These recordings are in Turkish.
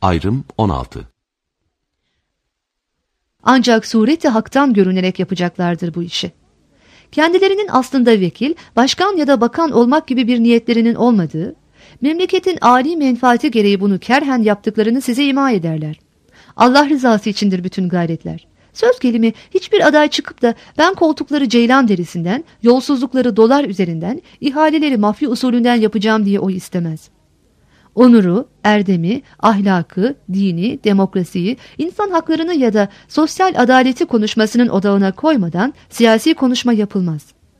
Ayrım 16. Ancak sureti haktan görünerek yapacaklardır bu işi. Kendilerinin aslında vekil, başkan ya da bakan olmak gibi bir niyetlerinin olmadığı, memleketin âli menfaati gereği bunu kerhen yaptıklarını size ima ederler. Allah rızası içindir bütün gayretler. Söz gelimi hiçbir aday çıkıp da ben koltukları ceylan derisinden, yolsuzlukları dolar üzerinden, ihaleleri mafya usulünden yapacağım diye oy istemez. Onuru, erdemi, ahlakı, dini, demokrasiyi, insan haklarını ya da sosyal adaleti konuşmasının odağına koymadan siyasi konuşma yapılmaz.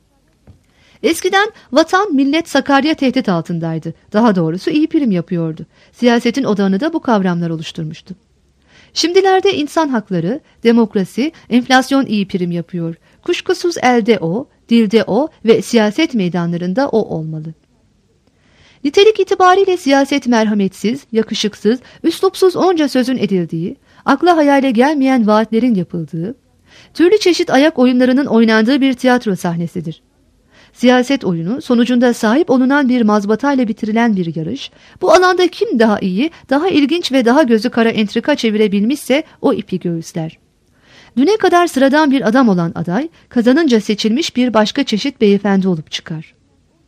Eskiden vatan, millet Sakarya tehdit altındaydı. Daha doğrusu iyi prim yapıyordu. Siyasetin odağını da bu kavramlar oluşturmuştu. Şimdilerde insan hakları, demokrasi, enflasyon iyi prim yapıyor. Kuşkusuz elde o, dilde o ve siyaset meydanlarında o olmalı. Nitelik itibariyle siyaset merhametsiz, yakışıksız, üslupsuz onca sözün edildiği, akla hayale gelmeyen vaatlerin yapıldığı, türlü çeşit ayak oyunlarının oynandığı bir tiyatro sahnesidir. Siyaset oyunu sonucunda sahip olunan bir mazbatayla bitirilen bir yarış, bu alanda kim daha iyi, daha ilginç ve daha gözü kara entrika çevirebilmişse o ipi göğüsler. Düne kadar sıradan bir adam olan aday, kazanınca seçilmiş bir başka çeşit beyefendi olup çıkar.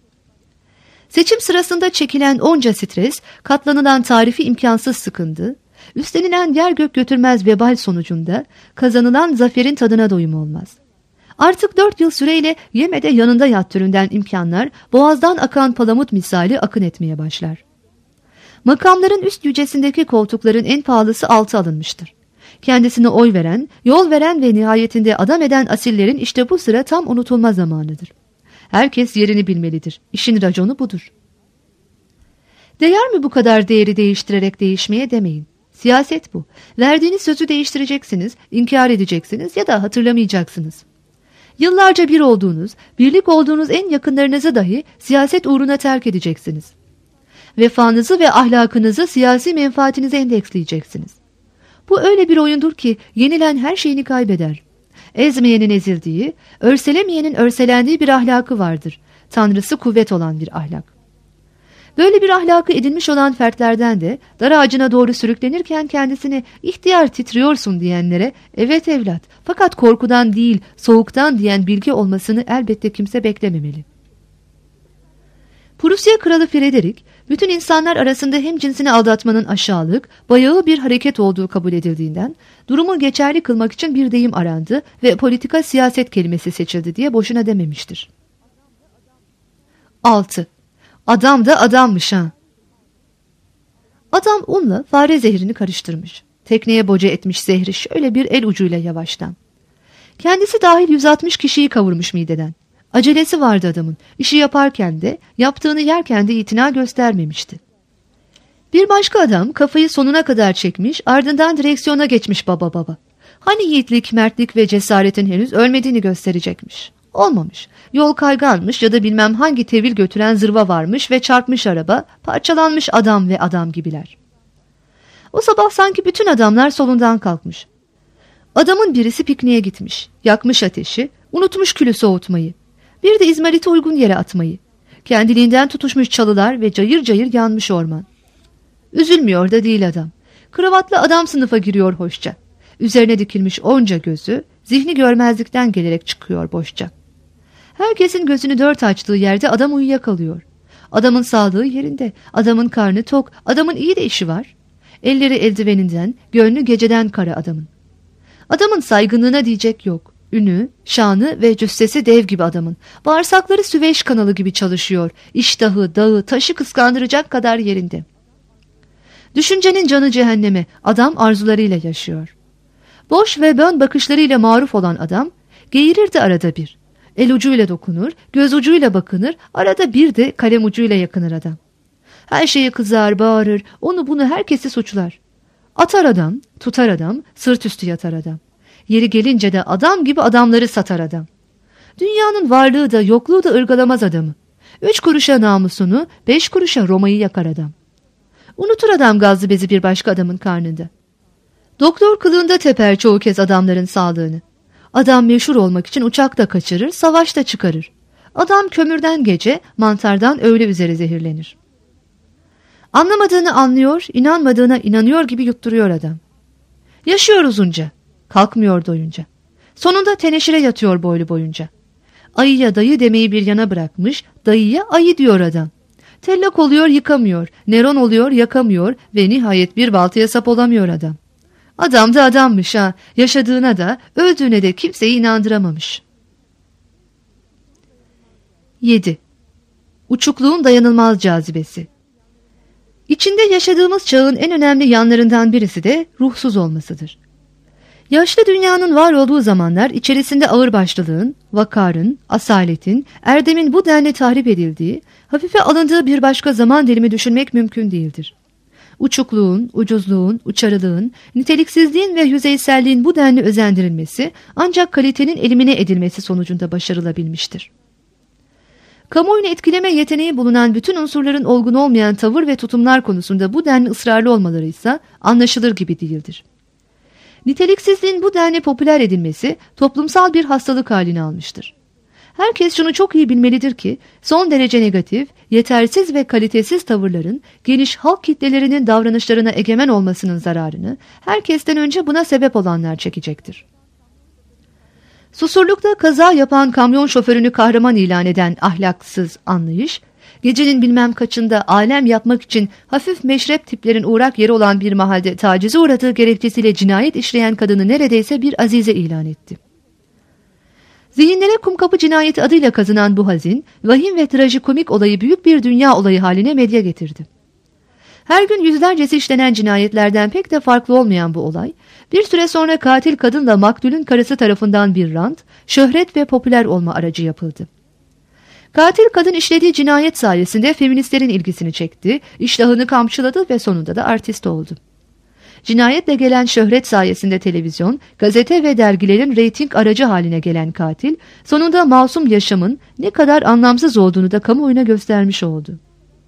Seçim sırasında çekilen onca stres, katlanılan tarifi imkansız sıkıntı, üstlenilen yer gök götürmez vebal sonucunda kazanılan zaferin tadına doyum olmaz. Artık 4 yıl süreyle yemede yanında yat türünden imkanlar boğazdan akan palamut misali akın etmeye başlar. Makamların üst yücesindeki koltukların en pahalısı altı alınmıştır. Kendisine oy veren, yol veren ve nihayetinde adam eden asillerin işte bu sıra tam unutulma zamanıdır. Herkes yerini bilmelidir. İşin raconu budur. Değer mi bu kadar değeri değiştirerek değişmeye demeyin. Siyaset bu. Verdiğiniz sözü değiştireceksiniz, inkar edeceksiniz ya da hatırlamayacaksınız. Yıllarca bir olduğunuz, birlik olduğunuz en yakınlarınızı dahi siyaset uğruna terk edeceksiniz. Vefanızı ve ahlakınızı siyasi menfaatinize endeksleyeceksiniz. Bu öyle bir oyundur ki yenilen her şeyini kaybeder. Ezmeyenin ezildiği, örselemeyenin örselendiği bir ahlakı vardır. Tanrısı kuvvet olan bir ahlak. Böyle bir ahlakı edinmiş olan fertlerden de dar ağacına doğru sürüklenirken kendisine ihtiyar titriyorsun diyenlere evet evlat fakat korkudan değil soğuktan diyen bilgi olmasını elbette kimse beklememeli. Prusya Kralı Frederick, bütün insanlar arasında hemcinsini aldatmanın aşağılık, bayağı bir hareket olduğu kabul edildiğinden, durumu geçerli kılmak için bir deyim arandı ve politika siyaset kelimesi seçildi diye boşuna dememiştir. 6. Adam da adammış ha. Adam unla fare zehrini karıştırmış. Tekneye boca etmiş zehri şöyle bir el ucuyla yavaştan. Kendisi dahil 160 kişiyi kavurmuş mideden. Acelesi vardı adamın. İşi yaparken de, yaptığını yerken de itina göstermemişti. Bir başka adam kafayı sonuna kadar çekmiş, ardından direksiyona geçmiş baba. Hani yiğitlik, mertlik ve cesaretin henüz ölmediğini gösterecekmiş. Olmamış. Yol kayganmış ya da bilmem hangi tevil götüren zırva varmış ve çarpmış araba, parçalanmış adam ve adam gibiler. O sabah sanki bütün adamlar solundan kalkmış. Adamın birisi pikniğe gitmiş, yakmış ateşi, unutmuş külü soğutmayı. Bir de izmariti uygun yere atmayı. Kendiliğinden tutuşmuş çalılar ve cayır cayır yanmış orman. Üzülmüyor da değil adam. Kravatlı adam sınıfa giriyor hoşça. Üzerine dikilmiş onca gözü, zihni görmezlikten gelerek çıkıyor boşça. Herkesin gözünü dört açtığı yerde adam uyuyakalıyor. Adamın sağlığı yerinde, adamın karnı tok, adamın iyi de işi var. Elleri eldiveninden, gönlü geceden kara adamın. Adamın saygınlığına diyecek yok. Ünü, şanı ve cüssesi dev gibi adamın. Bağırsakları Süveyş kanalı gibi çalışıyor. İştahı, dağı, taşı kıskandıracak kadar yerinde. Düşüncenin canı cehenneme, adam arzularıyla yaşıyor. Boş ve bön bakışlarıyla maruf olan adam, geğirirdi arada bir. El ucuyla dokunur, göz ucuyla bakınır, arada bir de kalem ucuyla yakınır adam. Her şeye kızar, bağırır, onu bunu herkesi suçlar. Atar adam, tutar adam, sırt üstü yatar adam. Yeri gelince de adam gibi adamları satar adam. Dünyanın varlığı da yokluğu da ırgalamaz adamı. 3 kuruşa namusunu, 5 kuruşa Roma'yı yakar adam. Unutur adam gazlı bezi bir başka adamın karnında. Doktor kılığında teper çoğu kez adamların sağlığını. Adam meşhur olmak için uçakta kaçırır, savaşta çıkarır. Adam kömürden gece, mantardan öğle üzere zehirlenir. Anlamadığını anlıyor, inanmadığına inanıyor gibi yutturuyor adam. Yaşıyor uzunca, kalkmıyor doyunca. Sonunda teneşire yatıyor boylu boyunca. Ayıya dayı demeyi bir yana bırakmış, dayıya ayı diyor adam. Tellak oluyor yıkamıyor, Neron oluyor yakamıyor ve nihayet bir baltaya sap olamıyor adam. Adam da adammış ha, yaşadığına da öldüğüne de kimseyi inandıramamış. 7. Uçukluğun dayanılmaz cazibesi. İçinde yaşadığımız çağın en önemli yanlarından birisi de ruhsuz olmasıdır. Yaşlı dünyanın var olduğu zamanlar içerisinde ağırbaşlılığın, vakarın, asaletin, erdemin bu denli tahrip edildiği, hafife alındığı bir başka zaman dilimi düşünmek mümkün değildir. Uçukluğun, ucuzluğun, uçarılığın, niteliksizliğin ve yüzeyselliğin bu denli özendirilmesi ancak kalitenin elimine edilmesi sonucunda başarılabilmiştir. Kamuoyunu etkileme yeteneği bulunan bütün unsurların olgun olmayan tavır ve tutumlar konusunda bu denli ısrarlı olmaları ise anlaşılır gibi değildir. Niteliksizliğin bu denli popüler edilmesi toplumsal bir hastalık halini almıştır. Herkes şunu çok iyi bilmelidir ki son derece negatif, yetersiz ve kalitesiz tavırların geniş halk kitlelerinin davranışlarına egemen olmasının zararını herkesten önce buna sebep olanlar çekecektir. Susurlukta kaza yapan kamyon şoförünü kahraman ilan eden ahlaksız anlayış, gecenin bilmem kaçında alem yapmak için hafif meşrep tiplerin uğrak yeri olan bir mahalde tacize uğradığı gerekçesiyle cinayet işleyen kadını neredeyse bir azize ilan etti. Zihinlere Kumkapı cinayeti adıyla kazınan bu hazin, vahim ve trajikomik olayı büyük bir dünya olayı haline medya getirdi. Her gün yüzlercesi işlenen cinayetlerden pek de farklı olmayan bu olay, bir süre sonra katil kadınla maktulün karısı tarafından bir rant, şöhret ve popüler olma aracı yapıldı. Katil kadın işlediği cinayet sayesinde feministlerin ilgisini çekti, iştahını kamçıladı ve sonunda da artist oldu. Cinayetle gelen şöhret sayesinde televizyon, gazete ve dergilerin reyting aracı haline gelen katil, sonunda masum yaşamın ne kadar anlamsız olduğunu da kamuoyuna göstermiş oldu.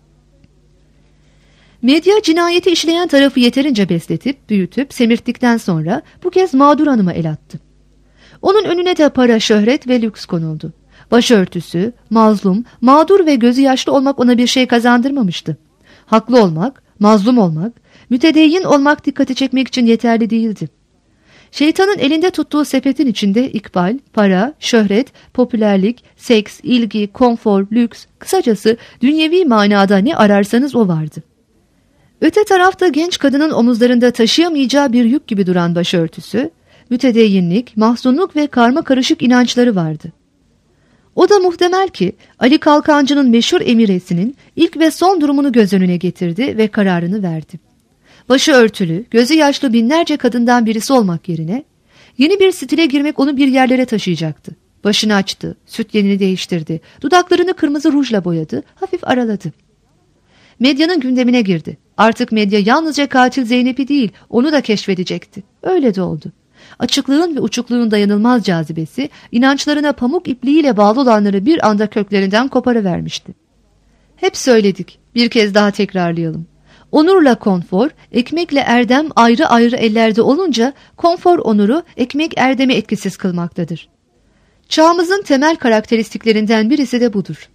Medya cinayeti işleyen tarafı yeterince besletip, büyütüp, semirttikten sonra bu kez mağdur hanıma el attı. Onun önüne de para, şöhret ve lüks konuldu. Başörtüsü, mazlum, mağdur ve gözü yaşlı olmak ona bir şey kazandırmamıştı. Haklı olmak, mazlum olmak, mütedeyyin olmak dikkati çekmek için yeterli değildi. Şeytanın elinde tuttuğu sepetin içinde ikbal, para, şöhret, popülerlik, seks, ilgi, konfor, lüks, kısacası dünyevi manada ne ararsanız o vardı. Öte tarafta genç kadının omuzlarında taşıyamayacağı bir yük gibi duran başörtüsü, mütedeyyinlik, mahzunluk ve karma karışık inançları vardı. O da muhtemel ki Ali Kalkancı'nın meşhur emiresinin ilk ve son durumunu göz önüne getirdi ve kararını verdi. Başı örtülü, gözü yaşlı binlerce kadından birisi olmak yerine yeni bir stile girmek onu bir yerlere taşıyacaktı. Başını açtı, sütyenini değiştirdi, dudaklarını kırmızı rujla boyadı, hafif araladı. Medyanın gündemine girdi. Artık medya yalnızca katil Zeynep'i değil, onu da keşfedecekti. Öyle de oldu. Açıklığın ve uçukluğun dayanılmaz cazibesi, inançlarına pamuk ipliğiyle bağlı olanları bir anda köklerinden koparıvermişti. Hep söyledik, bir kez daha tekrarlayalım. Onurla konfor, ekmekle erdem ayrı ayrı ellerde olunca, konfor onuru, ekmek erdemi etkisiz kılmaktadır. Çağımızın temel karakteristiklerinden birisi de budur.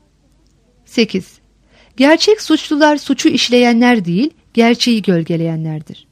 8. Gerçek suçlular suçu işleyenler değil, gerçeği gölgeleyenlerdir.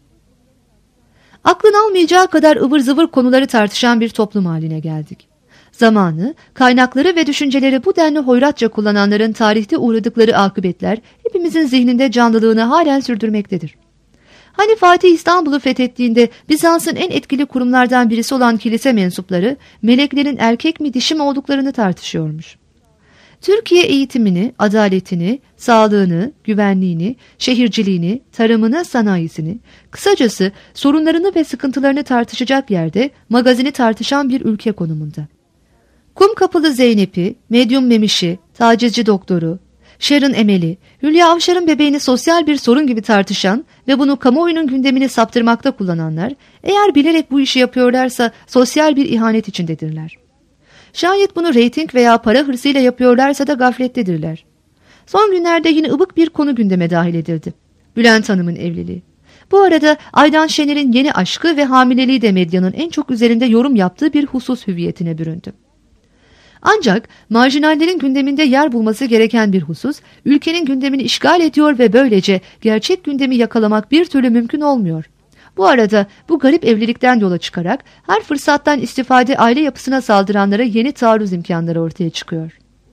Aklın almayacağı kadar ıvır zıvır konuları tartışan bir toplum haline geldik. Zamanı, kaynakları ve düşünceleri bu denli hoyratça kullananların tarihte uğradıkları akıbetler hepimizin zihninde canlılığını halen sürdürmektedir. Hani Fatih İstanbul'u fethettiğinde Bizans'ın en etkili kurumlardan birisi olan kilise mensupları meleklerin erkek mi dişi mi olduklarını tartışıyormuş. Türkiye eğitimini, adaletini, sağlığını, güvenliğini, şehirciliğini, tarımını, sanayisini, kısacası sorunlarını ve sıkıntılarını tartışacak yerde magazini tartışan bir ülke konumunda. Kumkapılı Zeynep'i, medyum Memiş'i, tacizci doktoru, Sharon Emel'i, Hülya Avşar'ın bebeğini sosyal bir sorun gibi tartışan ve bunu kamuoyunun gündemini saptırmakta kullananlar, eğer bilerek bu işi yapıyorlarsa sosyal bir ihanet içindedirler. Şayet bunu reyting veya para hırsıyla yapıyorlarsa da gaflettedirler. Son günlerde yine ıbık bir konu gündeme dahil edildi. Bülent Hanım'ın evliliği. Bu arada Aydan Şener'in yeni aşkı ve hamileliği de medyanın en çok üzerinde yorum yaptığı bir husus hüviyetine büründü. Ancak marjinallerin gündeminde yer bulması gereken bir husus, ülkenin gündemini işgal ediyor ve böylece gerçek gündemi yakalamak bir türlü mümkün olmuyor. Bu arada bu garip evlilikten yola çıkarak her fırsattan istifade aile yapısına saldıranlara yeni taarruz imkanları ortaya çıkıyor.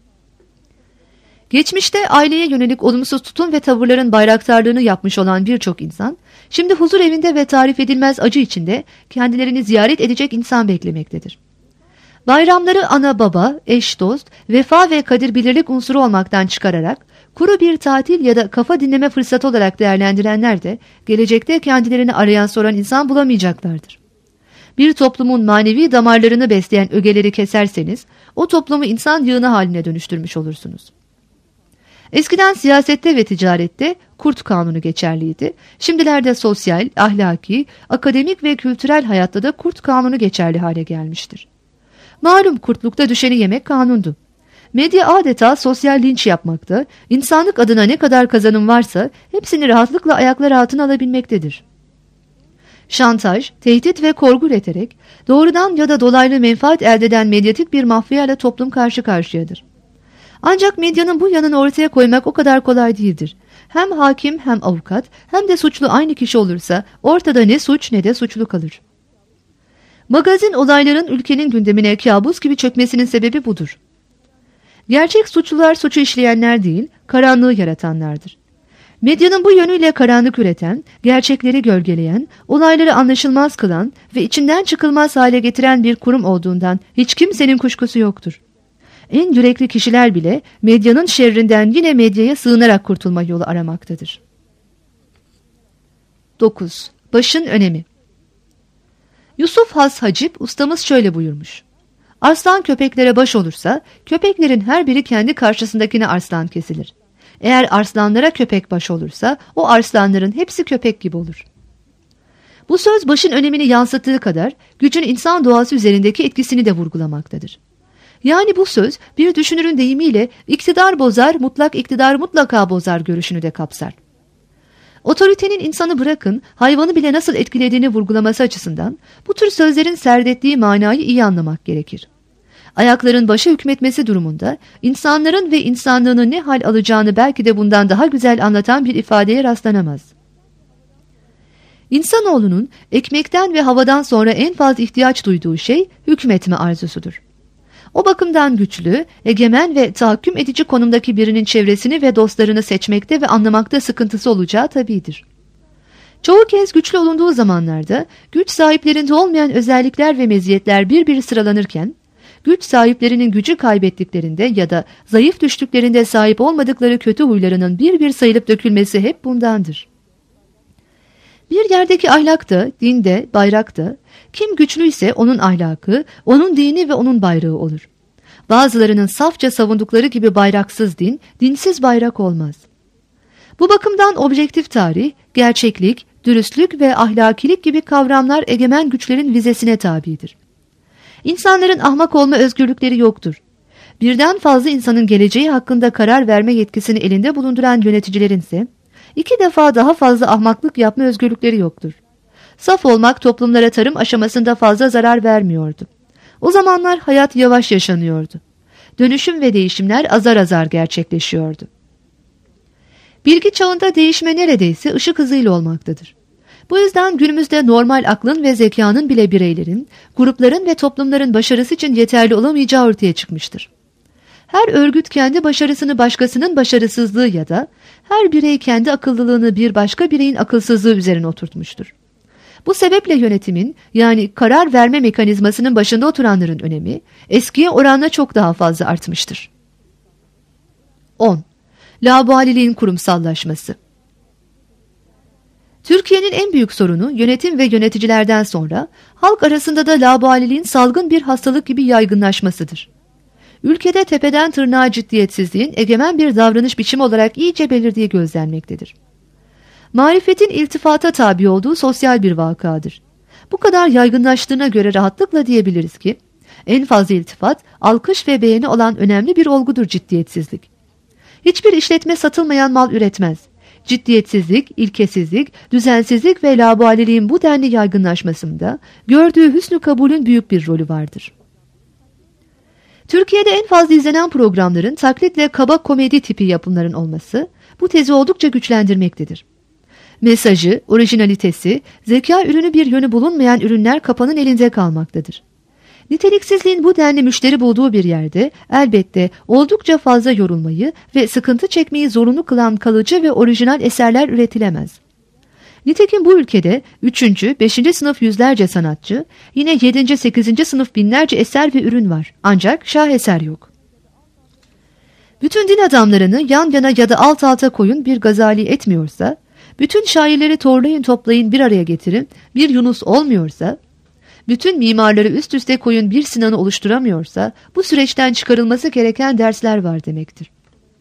Geçmişte aileye yönelik olumsuz tutum ve tavırların bayraktarlığını yapmış olan birçok insan, şimdi huzur evinde ve tarif edilmez acı içinde kendilerini ziyaret edecek insan beklemektedir. Bayramları ana baba, eş dost, vefa ve kadir bilirlik unsuru olmaktan çıkararak, kuru bir tatil ya da kafa dinleme fırsatı olarak değerlendirenler de, gelecekte kendilerini arayan soran insan bulamayacaklardır. Bir toplumun manevi damarlarını besleyen ögeleri keserseniz, o toplumu insan yığını haline dönüştürmüş olursunuz. Eskiden siyasette ve ticarette kurt kanunu geçerliydi. Şimdilerde sosyal, ahlaki, akademik ve kültürel hayatta da kurt kanunu geçerli hale gelmiştir. Malum kurtlukta düşeni yemek kanundu. Medya adeta sosyal linç yapmakta, insanlık adına ne kadar kazanım varsa hepsini rahatlıkla ayaklar altına alabilmektedir. Şantaj, tehdit ve korku üreterek doğrudan ya da dolaylı menfaat elde eden medyatik bir mafyayla toplum karşı karşıyadır. Ancak medyanın bu yanını ortaya koymak o kadar kolay değildir. Hem hakim hem avukat hem de suçlu aynı kişi olursa ortada ne suç ne de suçlu kalır. Magazin olayların ülkenin gündemine kabus gibi çökmesinin sebebi budur. Gerçek suçlular suçu işleyenler değil, karanlığı yaratanlardır. Medyanın bu yönüyle karanlık üreten, gerçekleri gölgeleyen, olayları anlaşılmaz kılan ve içinden çıkılmaz hale getiren bir kurum olduğundan hiç kimsenin kuşkusu yoktur. En yürekli kişiler bile medyanın şerrinden yine medyaya sığınarak kurtulma yolu aramaktadır. 9. Başın önemi. Yusuf Has Hacip ustamız şöyle buyurmuş: Arslan köpeklere baş olursa, köpeklerin her biri kendi karşısındakine arslan kesilir. Eğer arslanlara köpek baş olursa, o arslanların hepsi köpek gibi olur. Bu söz başın önemini yansıttığı kadar, gücün insan doğası üzerindeki etkisini de vurgulamaktadır. Yani bu söz, bir düşünürün deyimiyle iktidar bozar, mutlak iktidar mutlaka bozar görüşünü de kapsar. Otoritenin insanı bırakın, hayvanı bile nasıl etkilediğini vurgulaması açısından bu tür sözlerin serdettiği manayı iyi anlamak gerekir. Ayakların başa hükmetmesi durumunda insanların ve insanlığının ne hal alacağını belki de bundan daha güzel anlatan bir ifadeye rastlanamaz. İnsanoğlunun ekmekten ve havadan sonra en fazla ihtiyaç duyduğu şey hükmetme arzusudur. O bakımdan güçlü, egemen ve tahakküm edici konumdaki birinin çevresini ve dostlarını seçmekte ve anlamakta sıkıntısı olacağı tabidir. Çoğu kez güçlü olunduğu zamanlarda güç sahiplerinde olmayan özellikler ve meziyetler bir sıralanırken, güç sahiplerinin gücü kaybettiklerinde ya da zayıf düştüklerinde sahip olmadıkları kötü huylarının bir sayılıp dökülmesi hep bundandır. Bir yerdeki ahlak da, din de, bayrak da, kim güçlüyse onun ahlakı, onun dini ve onun bayrağı olur. Bazılarının safça savundukları gibi bayraksız din, dinsiz bayrak olmaz. Bu bakımdan objektif tarih, gerçeklik, dürüstlük ve ahlakilik gibi kavramlar egemen güçlerin vizesine tabidir. İnsanların ahmak olma özgürlükleri yoktur. Birden fazla insanın geleceği hakkında karar verme yetkisini elinde bulunduran yöneticilerin ise 2 defa daha fazla ahmaklık yapma özgürlükleri yoktur. Saf olmak toplumlara tarım aşamasında fazla zarar vermiyordu. O zamanlar hayat yavaş yaşanıyordu. Dönüşüm ve değişimler azar azar gerçekleşiyordu. Bilgi çağında değişme neredeyse ışık hızıyla olmaktadır. Bu yüzden günümüzde normal aklın ve zekanın bile bireylerin, grupların ve toplumların başarısı için yeterli olamayacağı ortaya çıkmıştır. Her örgüt kendi başarısını başkasının başarısızlığı ya da her birey kendi akıllılığını bir başka bireyin akılsızlığı üzerine oturtmuştur. Bu sebeple yönetimin, yani karar verme mekanizmasının başında oturanların önemi eskiye oranla çok daha fazla artmıştır. 10. Laubali'liğin kurumsallaşması. Türkiye'nin en büyük sorunu yönetim ve yöneticilerden sonra halk arasında da laubaliliğin salgın bir hastalık gibi yaygınlaşmasıdır. Ülkede tepeden tırnağa ciddiyetsizliğin egemen bir davranış biçimi olarak iyice belirdiği gözlenmektedir. Marifetin iltifata tabi olduğu sosyal bir vakadır. Bu kadar yaygınlaştığına göre rahatlıkla diyebiliriz ki, en fazla iltifat, alkış ve beğeni olan önemli bir olgudur ciddiyetsizlik. Hiçbir işletme satılmayan mal üretmez. Ciddiyetsizlik, ilkesizlik, düzensizlik ve laubaliliğin bu denli yaygınlaşmasında gördüğü hüsnü kabulün büyük bir rolü vardır. Türkiye'de en fazla izlenen programların taklitle kaba komedi tipi yapımların olması bu tezi oldukça güçlendirmektedir. Mesajı, orijinalitesi, zeka ürünü bir yönü bulunmayan ürünler kapanın elinde kalmaktadır. Niteliksizliğin bu denli müşteri bulduğu bir yerde elbette oldukça fazla yorulmayı ve sıkıntı çekmeyi zorunlu kılan kalıcı ve orijinal eserler üretilemez. Nitekim bu ülkede 3. 5. sınıf yüzlerce sanatçı, yine 7. 8. sınıf binlerce eser ve ürün var. Ancak şaheser yok. Bütün din adamlarını yan yana ya da alt alta koyun bir Gazali etmiyorsa, bütün şairleri torlayın toplayın bir araya getirin bir Yunus olmuyorsa, bütün mimarları üst üste koyun bir Sinan'ı oluşturamıyorsa, bu süreçten çıkarılması gereken dersler var demektir.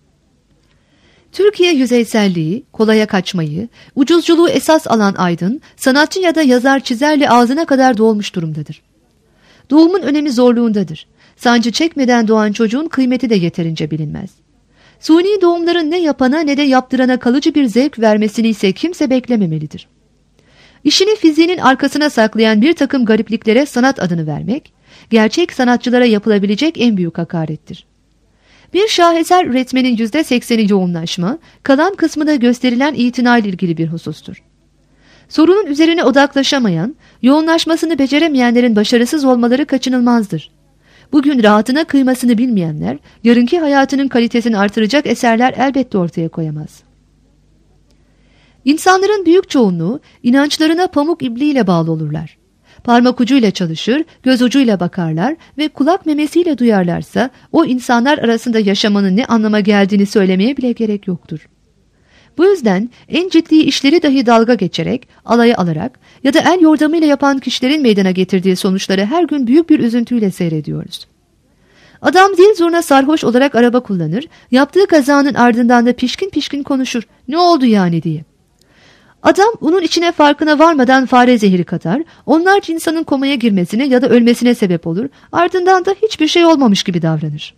Türkiye yüzeyselliği, kolaya kaçmayı, ucuzculuğu esas alan aydın, sanatçı ya da yazar çizerle ağzına kadar dolmuş durumdadır. Doğumun önemi zorluğundadır. Sancı çekmeden doğan çocuğun kıymeti de yeterince bilinmez. Suni doğumların ne yapana ne de yaptırana kalıcı bir zevk vermesini ise kimse beklememelidir. İşini fiziğinin arkasına saklayan bir takım garipliklere sanat adını vermek, gerçek sanatçılara yapılabilecek en büyük hakarettir. Bir şaheser üretmenin %80'i yoğunlaşma, kalan kısmı da gösterilen itinayla ilgili bir husustur. Sorunun üzerine odaklaşamayan, yoğunlaşmasını beceremeyenlerin başarısız olmaları kaçınılmazdır. Bugün rahatına kıymasını bilmeyenler, yarınki hayatının kalitesini artıracak eserler elbette ortaya koyamaz. İnsanların büyük çoğunluğu inançlarına pamuk ipliğiyle bağlı olurlar. Parmak ucuyla çalışır, göz ucuyla bakarlar ve kulak memesiyle duyarlarsa o insanlar arasında yaşamanın ne anlama geldiğini söylemeye bile gerek yoktur. Bu yüzden en ciddi işleri dahi dalga geçerek, alaya alarak ya da el yordamıyla yapan kişilerin meydana getirdiği sonuçları her gün büyük bir üzüntüyle seyrediyoruz. Adam zil zurna sarhoş olarak araba kullanır, yaptığı kazanın ardından da pişkin pişkin konuşur, ne oldu yani diye. Adam bunun içine farkına varmadan fare zehri katar, onlarca insanın komaya girmesine ya da ölmesine sebep olur, ardından da hiçbir şey olmamış gibi davranır.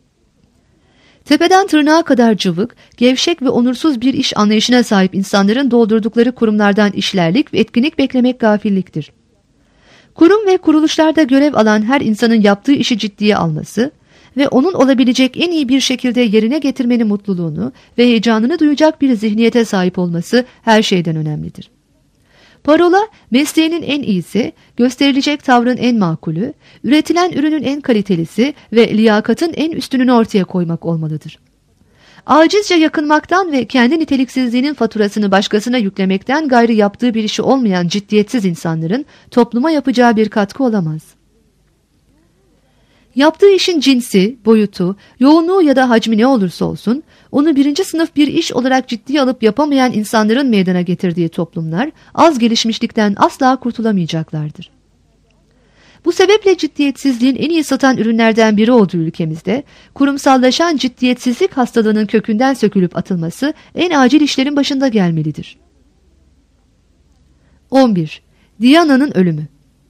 Tepeden tırnağa kadar cıvık, gevşek ve onursuz bir iş anlayışına sahip insanların doldurdukları kurumlardan işlerlik ve etkinlik beklemek gafilliktir. Kurum ve kuruluşlarda görev alan her insanın yaptığı işi ciddiye alması ve onun olabilecek en iyi bir şekilde yerine getirmenin mutluluğunu ve heyecanını duyacak bir zihniyete sahip olması her şeyden önemlidir. Parola, mesleğinin en iyisi, gösterilecek tavrın en makulü, üretilen ürünün en kalitelisi ve liyakatın en üstününü ortaya koymak olmalıdır. Acizce yakınmaktan ve kendi niteliksizliğinin faturasını başkasına yüklemekten gayrı yaptığı bir işi olmayan ciddiyetsiz insanların topluma yapacağı bir katkı olamaz. Yaptığı işin cinsi, boyutu, yoğunluğu ya da hacmi ne olursa olsun, onu 1. sınıf bir iş olarak ciddiye alıp yapamayan insanların meydana getirdiği toplumlar, az gelişmişlikten asla kurtulamayacaklardır. Bu sebeple ciddiyetsizliğin en iyi satan ürünlerden biri olduğu ülkemizde, kurumsallaşan ciddiyetsizlik hastalığının kökünden sökülüp atılması en acil işlerin başında gelmelidir. 11. Diyana'nın ölümü.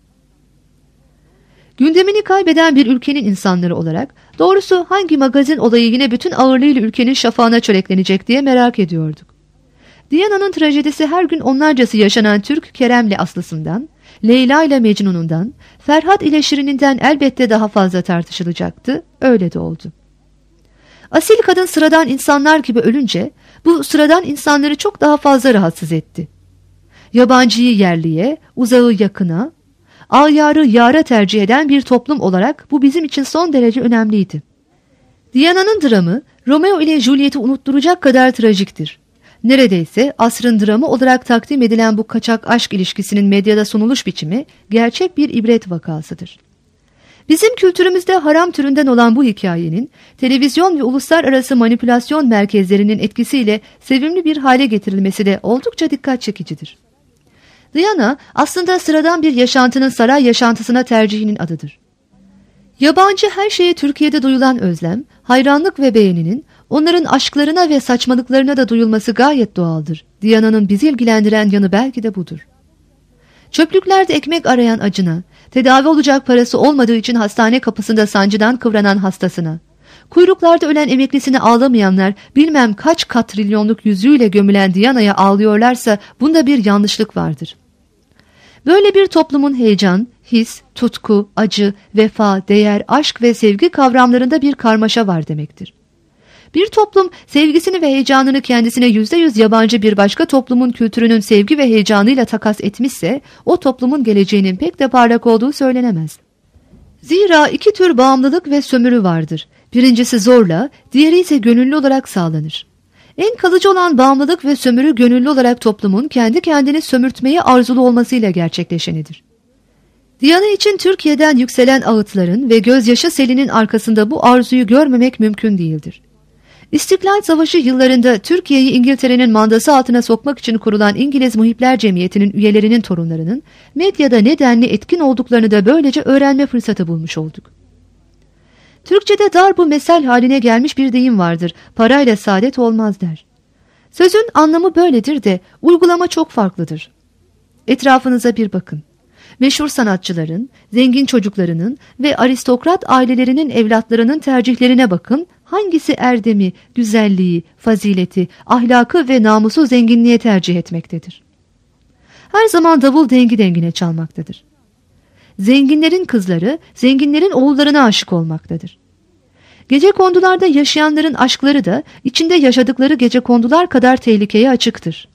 Gündemini kaybeden bir ülkenin insanları olarak, doğrusu hangi magazin olayı yine bütün ağırlığıyla ülkenin şafağına çöreklenecek diye merak ediyorduk. Diyana'nın trajedisi her gün onlarcası yaşanan Türk Kerem'le Aslısından, Leyla ile Mecnun'undan, Ferhat ile Şirin'inden elbette daha fazla tartışılacaktı, öyle de oldu. Asil kadın sıradan insanlar gibi ölünce, bu sıradan insanları çok daha fazla rahatsız etti. Yabancıyı yerliye, uzağı yakına, ayarı yara tercih eden bir toplum olarak bu bizim için son derece önemliydi. Diana'nın dramı, Romeo ile Juliet'i unutturacak kadar trajiktir. Neredeyse asrın dramı olarak takdim edilen bu kaçak aşk ilişkisinin medyada sunuluş biçimi gerçek bir ibret vakasıdır. Bizim kültürümüzde haram türünden olan bu hikayenin televizyon ve uluslararası manipülasyon merkezlerinin etkisiyle sevimli bir hale getirilmesi de oldukça dikkat çekicidir. Diana aslında sıradan bir yaşantının saray yaşantısına tercihinin adıdır. Yabancı her şeye Türkiye'de duyulan özlem, hayranlık ve beğeninin onların aşklarına ve saçmalıklarına da duyulması gayet doğaldır. Diana'nın bizi ilgilendiren yanı belki de budur. Çöplüklerde ekmek arayan acına, tedavi olacak parası olmadığı için hastane kapısında sancıdan kıvranan hastasına, kuyruklarda ölen emeklisine ağlamayanlar bilmem kaç katrilyonluk yüzüğüyle gömülen Diana'ya ağlıyorlarsa bunda bir yanlışlık vardır. Böyle bir toplumun heyecan, his, tutku, acı, vefa, değer, aşk ve sevgi kavramlarında bir karmaşa var demektir. Bir toplum sevgisini ve heyecanını kendisine %100 yabancı bir başka toplumun kültürünün sevgi ve heyecanıyla takas etmişse, o toplumun geleceğinin pek de parlak olduğu söylenemez. Zira iki tür bağımlılık ve sömürü vardır. Birincisi zorla, diğeri ise gönüllü olarak sağlanır. En kalıcı olan bağımlılık ve sömürü gönüllü olarak toplumun kendi kendini sömürtmeyi arzulu olmasıyla gerçekleşenidir. Diyanı için Türkiye'den yükselen ağıtların ve gözyaşı selinin arkasında bu arzuyu görmemek mümkün değildir. İstiklal Savaşı yıllarında Türkiye'yi İngiltere'nin mandası altına sokmak için kurulan İngiliz Muhipler Cemiyeti'nin üyelerinin torunlarının medyada ne denli etkin olduklarını da böylece öğrenme fırsatı bulmuş olduk. Türkçe'de darbu mesel haline gelmiş bir deyim vardır. Parayla saadet olmaz der. Sözün anlamı böyledir de uygulama çok farklıdır. Etrafınıza bir bakın. Meşhur sanatçıların, zengin çocuklarının ve aristokrat ailelerinin evlatlarının tercihlerine bakın. Hangisi erdemi, güzelliği, fazileti, ahlakı ve namusu zenginliğe tercih etmektedir? Her zaman davul dengi dengine çalmaktadır. Zenginlerin kızları, zenginlerin oğullarına aşık olmaktadır. Gecekondularda yaşayanların aşkları da içinde yaşadıkları gecekondular kadar tehlikeye açıktır.